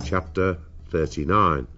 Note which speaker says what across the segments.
Speaker 1: Chapter 39.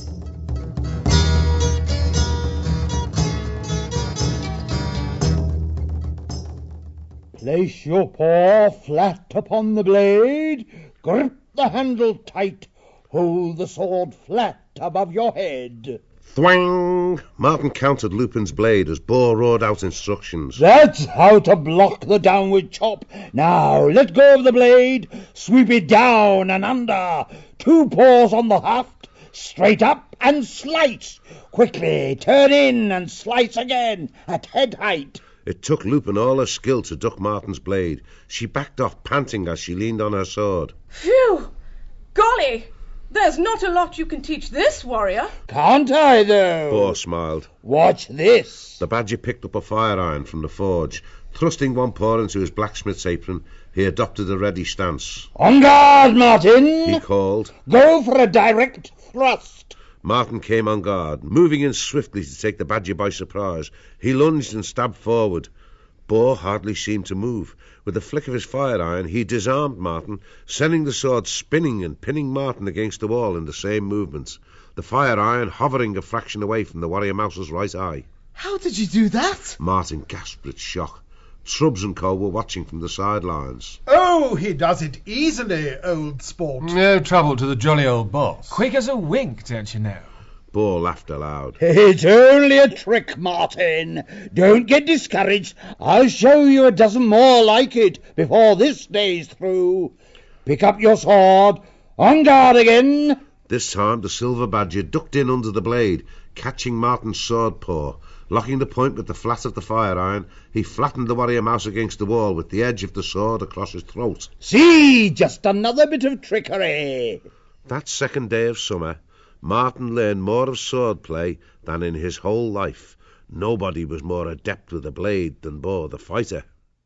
Speaker 2: Place your paw flat upon the blade, grip the handle tight, hold the sword flat above your head.
Speaker 1: Thwang! Martin countered Lupin's blade as Boar roared out instructions.
Speaker 2: That's how to block the downward chop. Now let go of the blade, sweep it down and under, 2 paws on the haft, straight up and slice. Quickly turn in and slice again at head height.
Speaker 1: It took Lupin all her skill to duck Martin's blade. She backed off, panting as she leaned on her sword.
Speaker 3: Phew! Golly! There's not a lot you can teach this warrior.
Speaker 2: Can't I, though?
Speaker 1: Boar smiled.
Speaker 2: Watch this.
Speaker 1: The badger picked up a fire iron from the forge. Thrusting one paw into his blacksmith's apron, he adopted a ready stance.
Speaker 2: On guard, Martin!
Speaker 1: He called.
Speaker 2: Go for a direct thrust.
Speaker 1: Martin came on guard, moving in swiftly to take the badger by surprise. He lunged and stabbed forward. Boar hardly seemed to move. With a flick of his fire iron, he disarmed Martin, sending the sword spinning and pinning Martin against the wall in the same movement, the fire iron hovering a fraction away from the warrior mouse's right eye.
Speaker 4: How did you do that?
Speaker 1: Martin gasped with shock. Shrubs and Co. were watching from the sidelines.
Speaker 5: Oh, he does it easily, old sport.
Speaker 6: No trouble to the jolly old boss.
Speaker 7: Quick as a wink, don't you know?
Speaker 1: Boar laughed aloud.
Speaker 2: It's only a trick, Martin. Don't get discouraged. I'll show you a dozen more like it before this day's through. Pick up your sword. On guard again.
Speaker 1: This time the silver badger ducked in under the blade, catching Martin's sword paw. Locking the point with the flat of the fire iron, he flattened the warrior mouse against the wall with the edge of the sword across his throat.
Speaker 2: See, just another bit of trickery.
Speaker 1: That second day of summer, Martin learned more of swordplay than in his whole life. Nobody was more adept with a blade than Boar the fighter.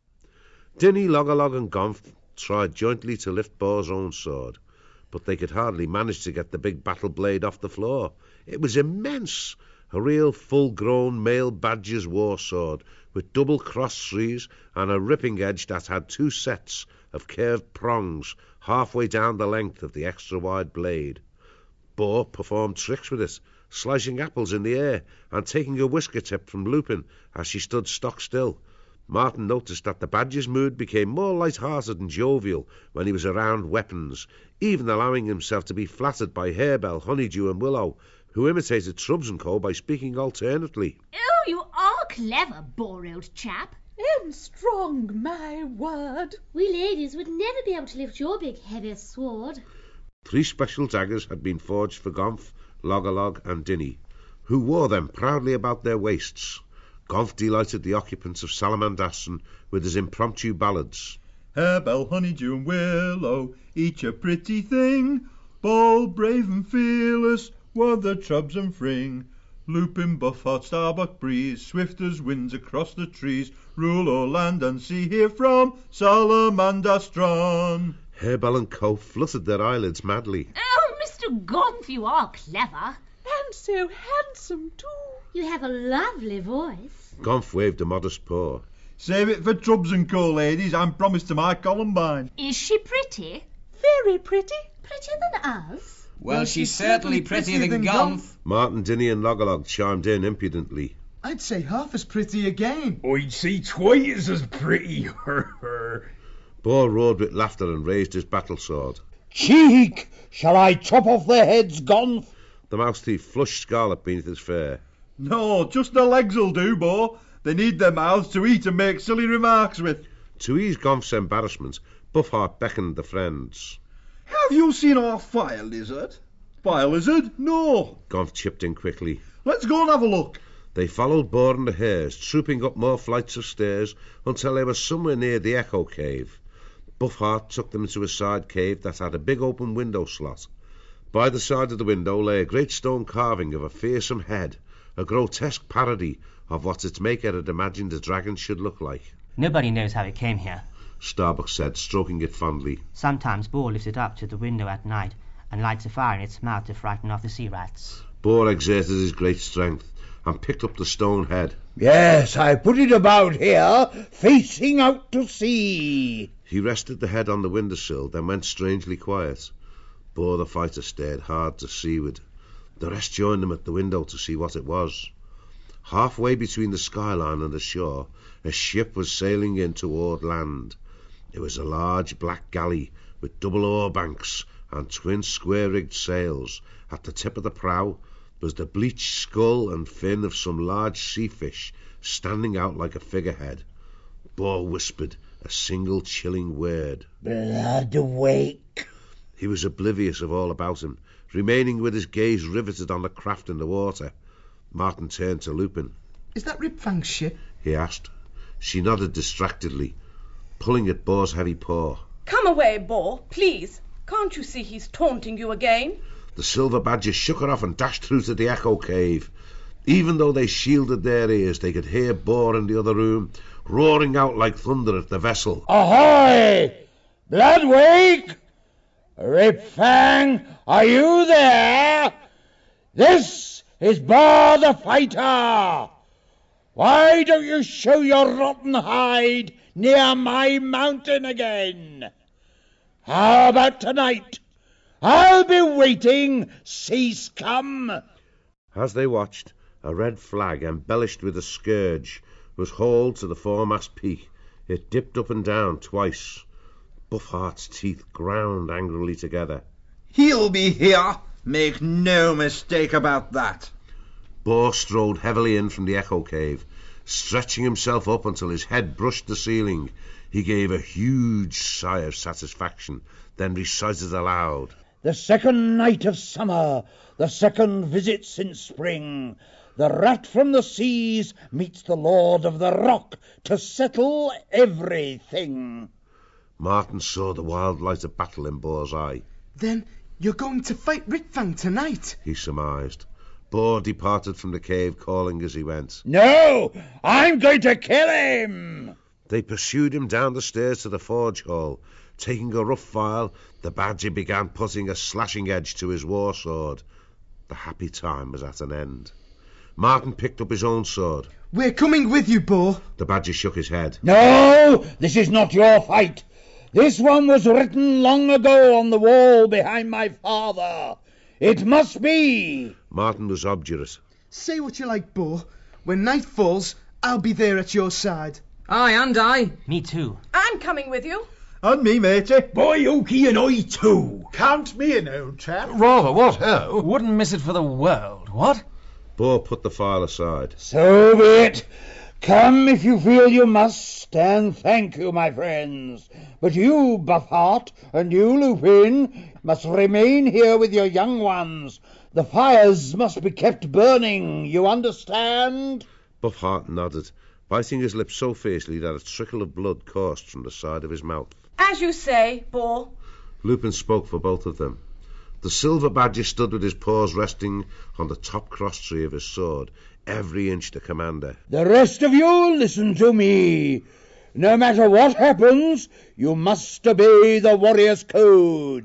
Speaker 1: Dinny, Loggerlog and Gonf tried jointly to lift Boar's own sword, but they could hardly manage to get the big battle blade off the floor. It was immense, a real full-grown male badger's war sword, with double cross trees and a ripping edge that had 2 sets of curved prongs halfway down the length of the extra-wide blade. Boar performed tricks with it, slicing apples in the air and taking a whisker tip from Lupin as she stood stock still. Martin noticed that the badger's mood became more light-hearted and jovial when he was around weapons, even allowing himself to be flattered by Harebell, Honeydew and Willow, who imitated Shrubs and Co. by speaking alternately.
Speaker 8: Oh, you are clever, Boar, old chap.
Speaker 3: And strong, my word.
Speaker 8: We ladies would never be able to lift your big heavy sword.
Speaker 1: 3 special daggers had been forged for Gonf, Loggerlog and Dinny, who wore them proudly about their waists. Gonf delighted the occupants of Salamandaston with his impromptu ballads.
Speaker 9: Harebell, Honeydew and Willow, each a pretty thing, bold, brave and fearless were the Trubs and Fring. Lupin, Buffheart, Starbuck, Breeze, swift as winds across the trees, rule o'er land and sea here from Salamandaston.
Speaker 1: Harebell and Co. fluttered their eyelids madly.
Speaker 8: Oh, Mr. Gonf, you are clever.
Speaker 3: And so handsome, too.
Speaker 8: You have a lovely voice.
Speaker 1: Gonf waved a modest paw.
Speaker 9: Save it for Trubs and Co, ladies. I'm promised to my Columbine.
Speaker 8: Is she pretty?
Speaker 3: Very pretty.
Speaker 8: Prettier than us?
Speaker 7: Well, she's certainly prettier than Gonf.
Speaker 1: Martin, Dinny and Loggerlog chimed in impudently.
Speaker 4: I'd say half as pretty again.
Speaker 10: I'd say twice as pretty.
Speaker 1: Boar roared with laughter and raised his battle sword.
Speaker 2: Cheek! Shall I chop off their heads, Gonf?
Speaker 1: The mouse thief flushed scarlet beneath his fur.
Speaker 9: No, just the legs'll do, Boar. They need their mouths to eat and make silly remarks with.
Speaker 1: To ease Gonf's embarrassment, Buffheart beckoned the friends.
Speaker 9: Have you seen our fire lizard? Fire lizard? No.
Speaker 1: Gonf chipped in quickly.
Speaker 9: Let's go and have a look.
Speaker 1: They followed Boar and the hares, trooping up more flights of stairs until they were somewhere near the Echo Cave. Buffheart took them into a side cave that had a big open window slot. By the side of the window lay a great stone carving of a fearsome head, a grotesque parody of what its maker had imagined a dragon should look like.
Speaker 11: Nobody knows how it came here,
Speaker 1: Starbuck said, stroking it fondly.
Speaker 11: Sometimes Boar lifts it up to the window at night and lights a fire in its mouth to frighten off the sea rats.
Speaker 1: Boar exerted his great strength and picked up the stone head.
Speaker 2: Yes, I put it about here, facing out to sea.
Speaker 1: He rested the head on the windowsill, then went strangely quiet. Bor the fighter stared hard to seaward. The rest joined him at the window to see what it was. Halfway between the skyline and the shore, a ship was sailing in toward land. It was a large black galley with double oar banks and twin square-rigged sails. At the tip of the prow was the bleached skull and fin of some large sea fish standing out like a figurehead. Bor whispered a single chilling word.
Speaker 2: Bloodwake.
Speaker 1: He was oblivious of all about him, remaining with his gaze riveted on the craft in the water. Martin turned to Lupin.
Speaker 4: Is that Ripfang's ship?
Speaker 1: He asked. She nodded distractedly, pulling at Bor's heavy paw.
Speaker 3: Come away, Bor, please. Can't you see he's taunting you again?
Speaker 1: The silver badger shook her off and dashed through to the echo cave. Even though they shielded their ears, they could hear Bor in the other room roaring out like thunder at the vessel.
Speaker 2: Ahoy! Bloodwake! Ripfang, are you there? This is Bor the fighter. Why don't you show your rotten hide near my mountain again? How about tonight? I'll be waiting, sea scum.
Speaker 1: As they watched, a red flag embellished with a scourge was hauled to the foremast peak. It dipped up and down twice. Buffheart's teeth ground angrily together.
Speaker 12: He'll be here. Make no mistake about that.
Speaker 1: Bor strode heavily in from the echo cave, stretching himself up until his head brushed the ceiling. He gave a huge sigh of satisfaction, then recited aloud.
Speaker 2: The second night of summer, the second visit since spring, the rat from the seas meets the lord of the rock to settle everything.
Speaker 1: Martin saw the wild light of battle in Bor's eye.
Speaker 4: Then you're going to fight Ripfang tonight,
Speaker 1: he surmised. Bor departed from the cave, calling as he went.
Speaker 2: No, I'm going to kill him!
Speaker 1: They pursued him down the stairs to the forge hall. Taking a rough file, the badger began putting a slashing edge to his war sword. The happy time was at an end. Martin picked up his own sword.
Speaker 4: We're coming with you, Bor.
Speaker 1: The badger shook his head.
Speaker 2: No, this is not your fight. This one was written long ago on the wall behind my father. It must be.
Speaker 1: Martin was obdurate.
Speaker 4: Say what you like, Bor. When night falls, I'll be there at your side.
Speaker 7: Aye, and I.
Speaker 11: Me too.
Speaker 3: I'm coming with you.
Speaker 9: And me, matey.
Speaker 10: Boy, Oakie and I too.
Speaker 5: Count me in, old chap.
Speaker 6: Rather, what ho? Wouldn't miss it for the world, what?
Speaker 1: Bor put the file aside.
Speaker 2: So be it. Come if you feel you must, and thank you, my friends. But you, Buffheart, and you, Lupin, must remain here with your young ones. The fires must be kept burning, you understand?
Speaker 1: Buffheart nodded, biting his lips so fiercely that a trickle of blood coursed from the side of his mouth.
Speaker 3: As you say, Bor.
Speaker 1: Lupin spoke for both of them. The silver badger stood with his paws resting on the top crosstree of his sword, every inch the commander.
Speaker 2: The rest of you listen to me. No matter what happens, you must obey the warrior's code.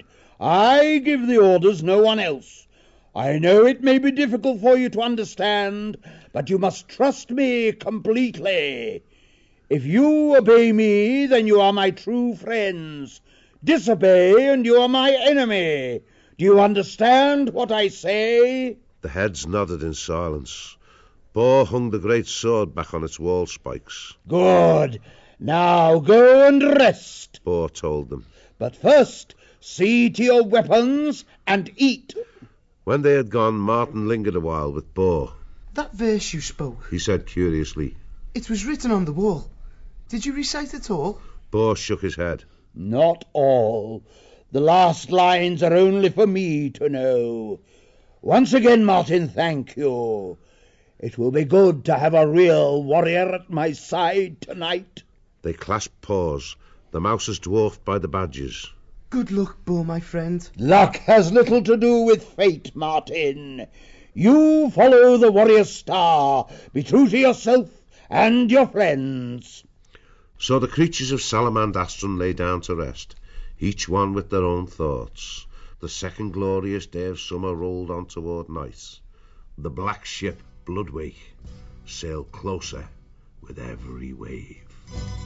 Speaker 2: I give the orders, no one else. I know it may be difficult for you to understand, but you must trust me completely. If you obey me, then you are my true friends. Disobey, and you are my enemy. Do you understand what I say?
Speaker 1: The heads nodded in silence. Bor hung the great sword back on its wall spikes.
Speaker 2: Good. Now go and rest,
Speaker 1: Bor told them.
Speaker 2: But first, see to your weapons and eat.
Speaker 1: When they had gone, Martin lingered a while with Bor.
Speaker 4: That verse you spoke,
Speaker 1: He said curiously.
Speaker 4: it was written on the wall. Did you recite it all?
Speaker 1: Bor shook his head.
Speaker 2: Not all. The last lines are only for me to know. Once again, Martin, thank you. It will be good to have a real warrior at my side tonight.
Speaker 1: They clasped paws, the mouses dwarfed by the badgers.
Speaker 4: Good luck, Bor, my friend.
Speaker 2: Luck has little to do with fate, Martin. You follow the warrior's star. Be true to yourself and your friends.
Speaker 1: So the creatures of Salamandastron lay down to rest, each one with their own thoughts. The second glorious day of summer rolled on toward night. The black ship, Bloodwake, sailed closer with every wave.